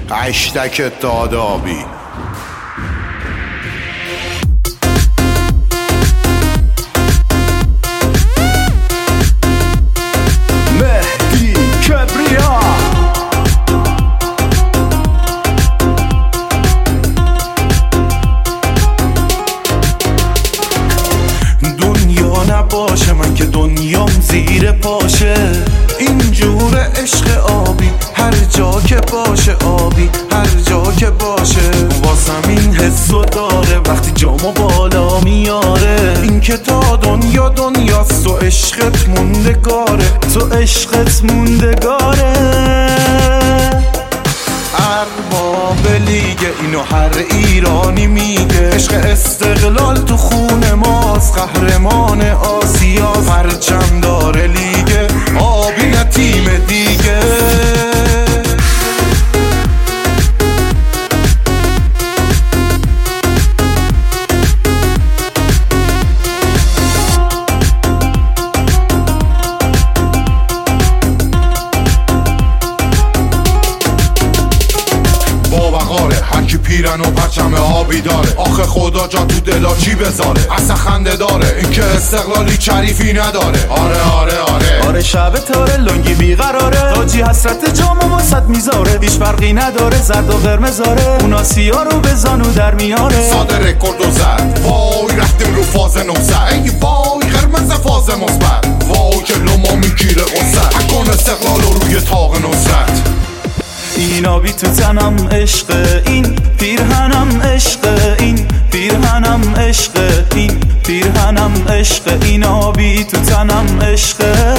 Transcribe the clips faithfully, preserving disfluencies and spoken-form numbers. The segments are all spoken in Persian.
هشتک دادابی. مهدی کبریا دنیا نباشه من که دنیام زیر پاشه، اینجور عشق آبی هر جا که باشه، آبی هر جا که باشه. واسم این حسو داره وقتی جامو بالا میاره، این که تا دنیا دنیاست، تو عشقت موندگاره، تو عشقت موندگاره. ارباب لیگه اینو هر ایرانی میگه، عشق استقلال تو خون ماست، قهرمان آسیا پرچم داره لیگه، آبی نه تیم دیگه. هرکی پیرن و پرچم آبی داره، آخه خدا جا تو دلا چی بذاره، اصلا خنده داره این که استقلالی چریفی نداره. آره آره آره آره شب تاره لنگی بیقراره، تاجی حسرت جام واسط میذاره، هیچ فرقی نداره زرد و قرمزاره، اون آسیا رو به زانو در میاره. ساده رکورد و زد وای رفتیم رو فاز نوزد، ای وای قرمز فاز مثبت، وای که لما میگیره قصت، اکن استقلال رو روی تاق نصرت. این آبی تو تنم عشق، این پیرهنم عشق، این پیرهنم عشق، این پیرهنم عشق، این آبی تو تنم عشق.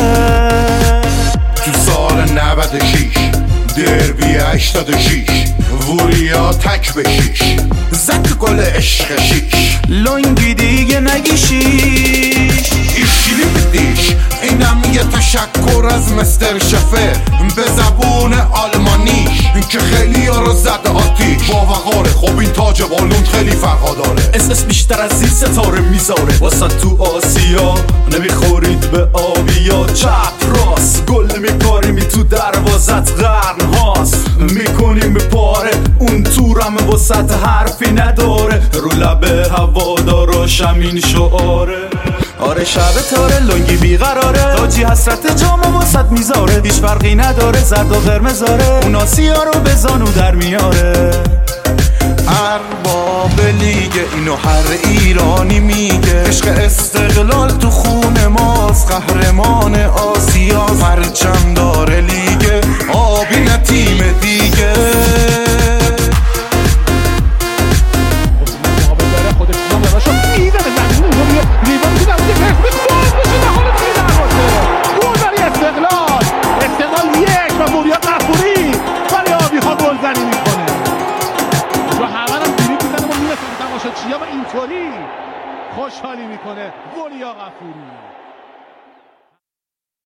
تو سال نود و شیش دربی هشتاد و شیش وریا تک بشیش، زد گل عشق شیش، لنگی دیگه نگی شیش، ایشیلی بدیش. اینم یه تشکر از مستر شفه به زبون آلمانیش، این که خیلی ها رو زد آتیش، با وقاره. خب این تاج بالون خیلی فرقا داره، اس اس بیشتر از این ستاره میذاره، واسه تو آسیا نمیخورید به آبیا. چپ راست گل میکاریم تو دروازت قرن هاست، میکنیم پاره اون تورم واسط حرفی نداره، رو لب هواداراشم این شعاره. آره شب تاره لنگی بیقراره، تاجی حسرت جام واسط میذاره، هیچ فرقی نداره زرد و قرمزاره، اون آسیا رو به زانو در میاره. ارباب لیگه اینو هر ایرانی میگه، عشق استقلال تو خون ماست، قهرمان آسیا پرچم داره لیگه، آبی نه تیم دیگه. اینطوری خوشحالی میکنه وریا غفوری.